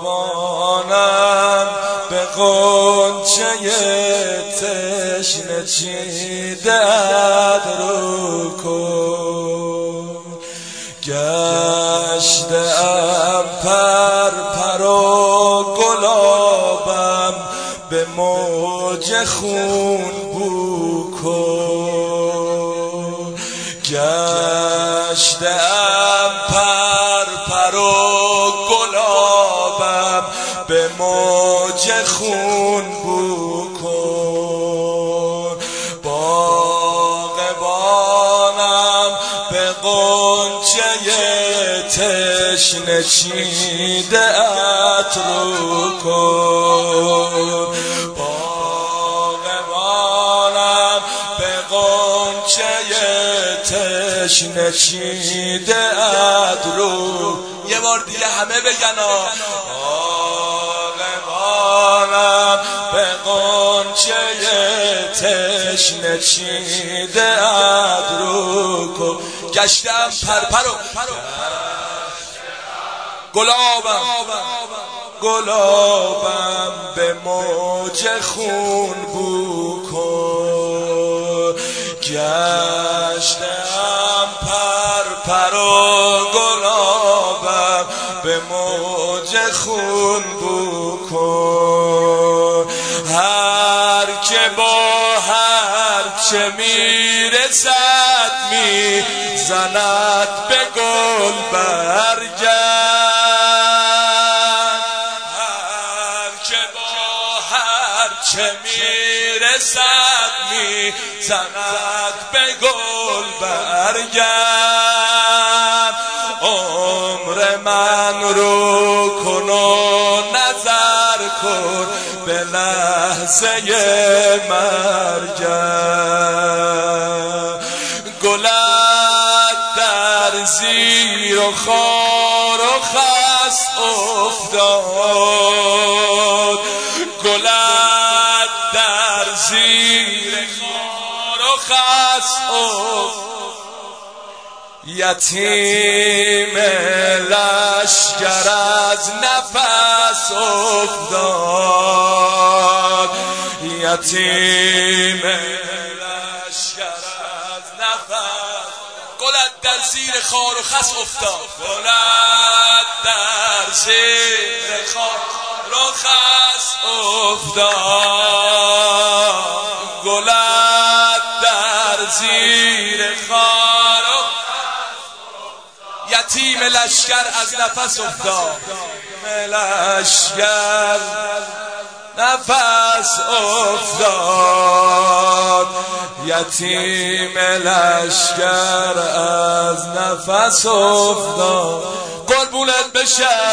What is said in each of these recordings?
بمانم به غنچه تشنه چیده‌ات رو کن. گشتم پر و گلابم به موج خون بو کن. گشتم پر و گلابم به موج خون بو کن. باغبانم به غنچه تشنه چیده‌ات رو کن. باغبانم به غنچه تشنه چیده‌ات رو. یه بار دیگه همه بگن باغبانم به غنچه تشنه چیده‌ات رو کن. گشتم پر و گلابم به موج خون بو کن. گشتم پر و گلابم به موج خون بو کن. هر که با هر چه میرسد میزند به گل برگرد. هر که با هر چه میرسد میزند به گل برگرد. عمر من رو کن و نظر کن به لحظه مرگم. گلت در زیر و خار و خس افتاد. گلت در زیر خار و خس افتاد. یتیم لشکر از نفس افتاد. یتیم لشکر از نفس. گلت در زیر خار و خس افتاد. گلت در زیر خار و خس افتاد. گلت در زیر خار و یتیم لشکر از نفس افتاد. لشکر نفس افتاد. یتیم لشکر از نفس افتاد. قربونت بشم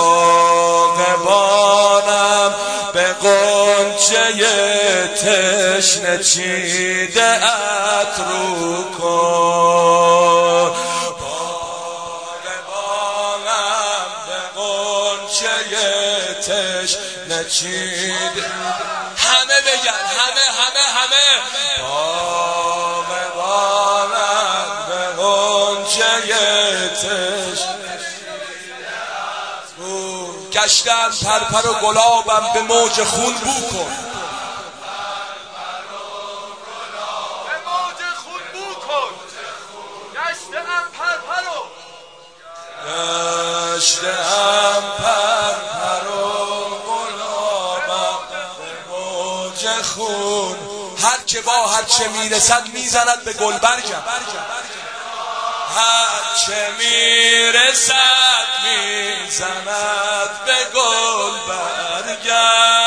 باغبانم به غنچه تشنه چیده‌ات رو کن. نچید همه بگن همه باغبانم به غنچه تشنه گشتم پر و گلابم به موج خون بو کن. گشتم پر و گلابم به موج خون. هر که با هر چه میرسد میزند به گل برگم. هر چه میرسد میزند به گل برگم.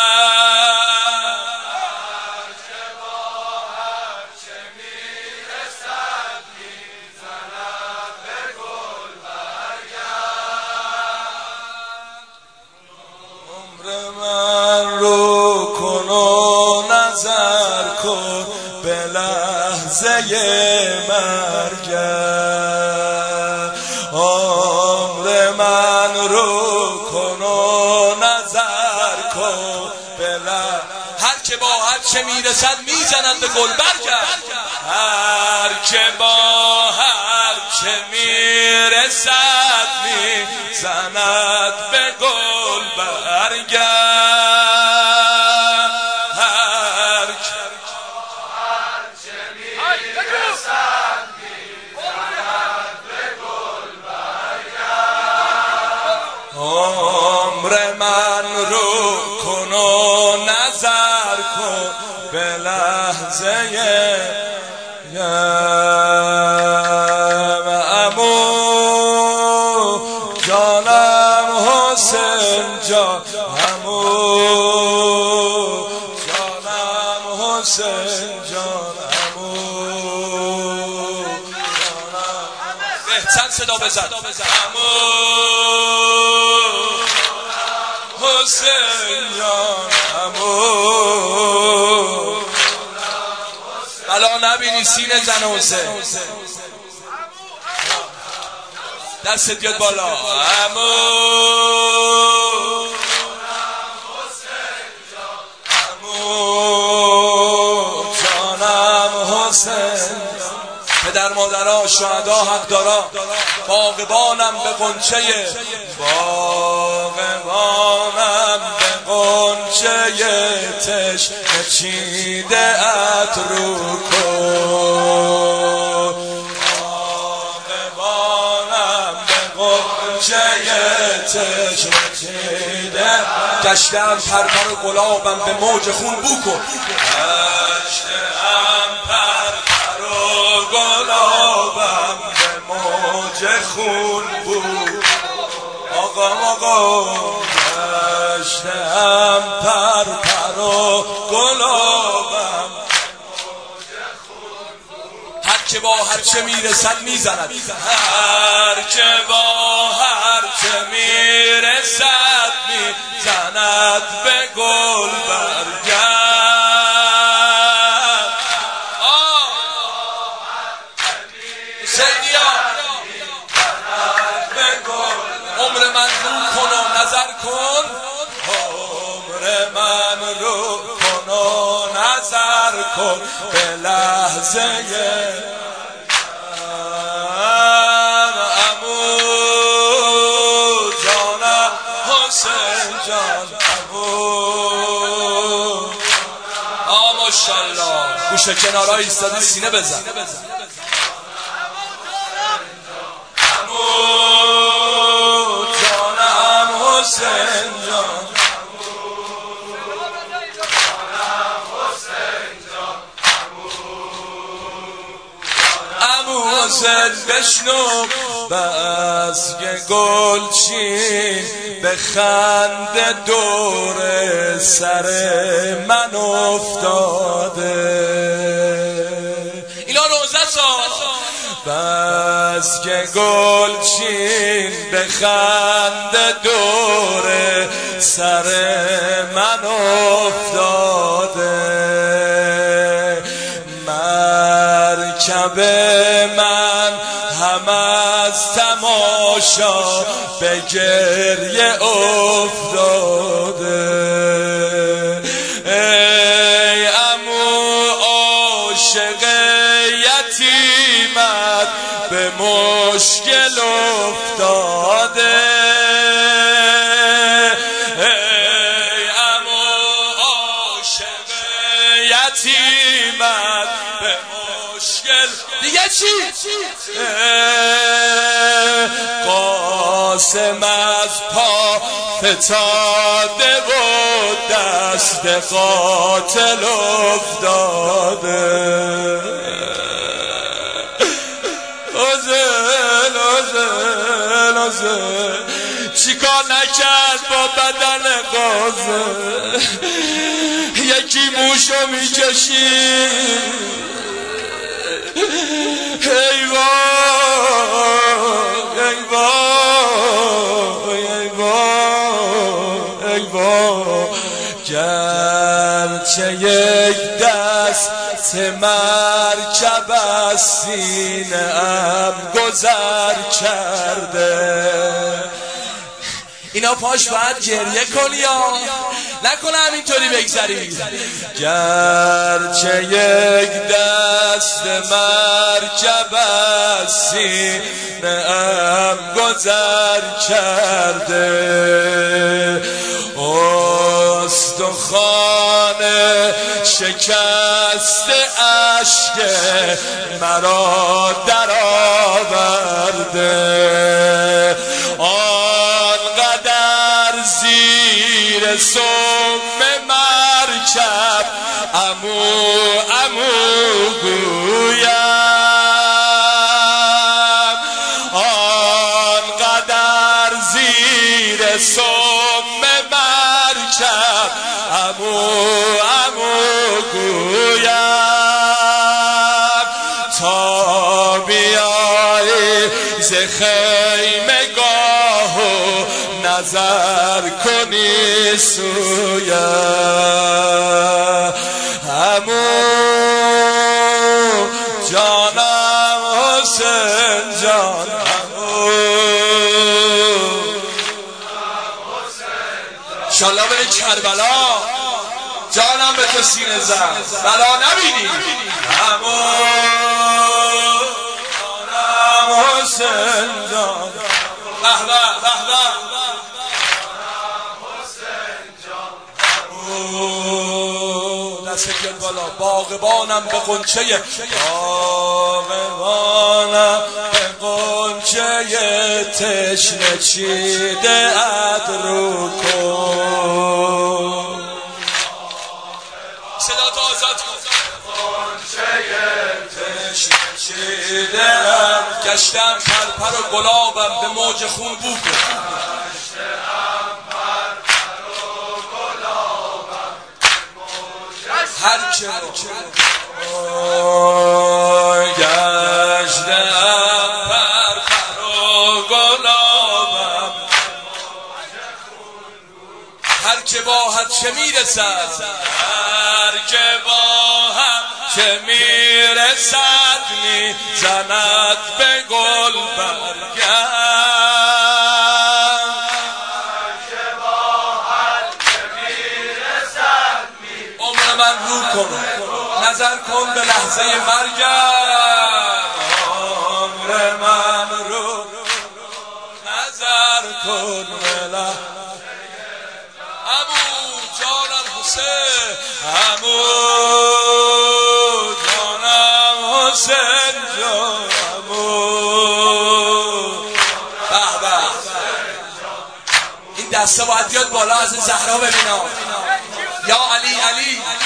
به لحظه مرگم. عمر من رو کن و نظر کن به هر که با هر چه میرسد میزند به گل برگرد. هر که با هر چه میرسد زند به گل برگرد. عمر من رو کن و نظر کن به لحظه عمو جانم حسین جان، عمو جانم حسین جان، عمو جانم بهتن صدا بزن، عمو حسین جان، عمو بلا نبینی سینه زن حسین، دستت بیاد بالا، عمو جانم حسین. پدر مادرها شهدا حقدارا، باغبانم به غنچه، باغبانم به غنچه تشنه چیده ات رو کن، باغبانم به غنچه تشنه چیده. گشتم پرپر گلابم به موج خون بو کن، گشتم پرپر گلابم به موج خون بو. آقا گشتم پرپر گلابم هر که با هر چه میرسد میزند، هر که با هر چه میرسد میزند به گل برگرد. عمر من رو کن و نظر کن، عمر من رو کن و نظر کن به لحظه عمو جانم حسین جان، عمو ماشاءالله. گوشه کنارا ایستادی سینه بزن، حسین جان، عمو حسین بشنو بس که گلچین به خنده دور سر من افتاده. اینا روزه بس که گلچین به خنده دور سر من افتاده. مرکب من هم از تماشا به گریه افتاده. ای عمو عاشق یتیمت به مشکل افتاده. ای عمو عاشق یتیمت به مشکل دیگه چی؟ قاسم از پا فتاده و دست قاتل افتاده. چی کار نکرد با بدن قاسم؟ یکی موشو میکشی. ای وای ای وای ای وای ای وای. گرچه یک دست مرکب از سینه‌ام گذر کرده. اینا پاش باید گریه کنی یا نکنه همینطوری بگذری. گرچه یک دست مرکب از سینه‌ام گذر کرده، استخوان شکست اشک مرا در آورده، آنقدر زیر سم مرکب عمو عمو گویم، آنقدر زیر سم مرکب عمو عمو گویم، تا بیایی ز خیمه گاه و نظر کنی سویم. عمو جانم حسین جان، انشالله بره کربلا جانم به تو سینه زن بلا نبینی. عمو جانم حسین جان، به به به به، دست بیاد بالا. باغبانم به غنچه، باغبانم به غنچه تشنه چیده ات رو کن. صدا تو آزاد کن. غنچه تشنه چیده ات گشتم پرپر و گلابم به موج خون بو کن. هر چه گشتم پرپر و گلابم، هر که با هر چه میرسد، هر که با هر چه میرسد میزند به گل برگم. من رو کن، نظر کن به لحظه مرگم، عمر من رو نظر کن به لحظه. عمو جانم حسین، عمو جانم حسین جان، عمو به به. این دسته باید بیاد بالا از زهرا ببینم. یا علی علی